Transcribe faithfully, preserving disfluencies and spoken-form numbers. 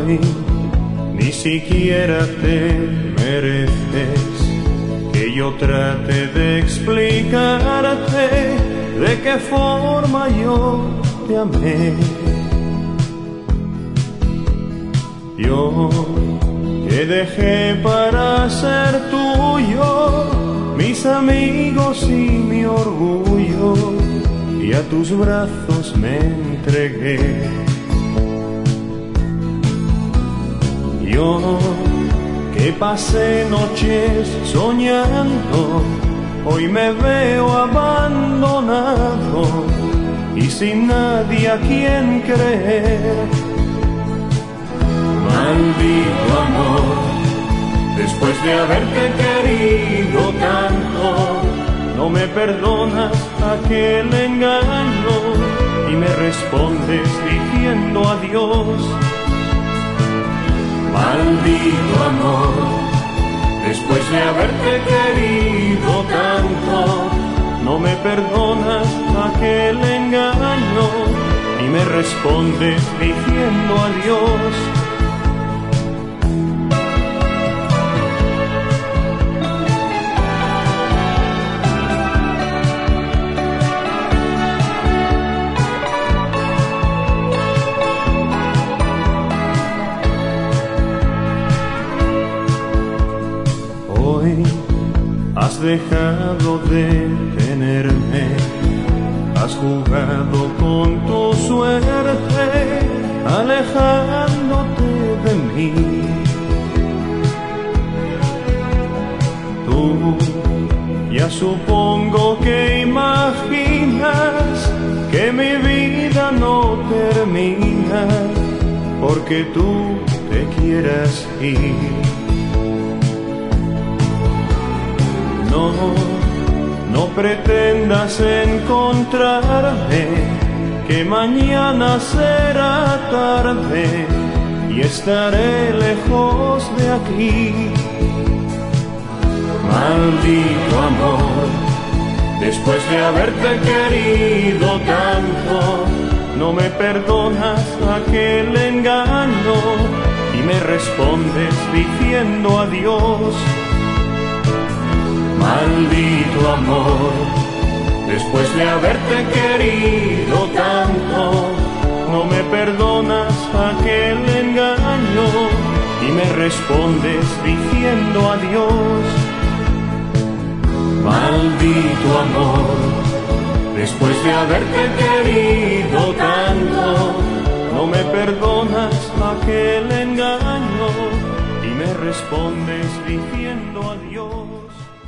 Hoy ni siquiera te mereces que yo trate de explicarte de qué forma yo te amé. Yo te dejé para ser tuyo, mis amigos y mi orgullo, y a tus brazos me entregué. Yo que pasé noches soñando, hoy me veo abandonado y sin nadie a quien creer. Maldito amor, después de haberte querido tanto, no me perdonas aquel engaño y me respondes diciendo adiós. Maldito amor, después de haberte querido tanto, no me perdonas aquel engaño y me respondes diciendo adiós. Hoy has dejado de tenerme, has jugado con tu suerte, alejándote de mí. Tú ya supongo que imaginas que mi vida no termina porque tú te quieras ir. No, no pretendas encontrarme, que mañana será tarde y estaré lejos de aquí. Maldito amor, después de haberte querido tanto, no me perdonas aquel engaño y me respondes diciendo adiós. Maldito amor, después de haberte querido tanto, no me perdonas aquel engaño y me respondes diciendo adiós. Maldito amor, después de haberte querido tanto, no me perdonas aquel engaño y me respondes diciendo adiós.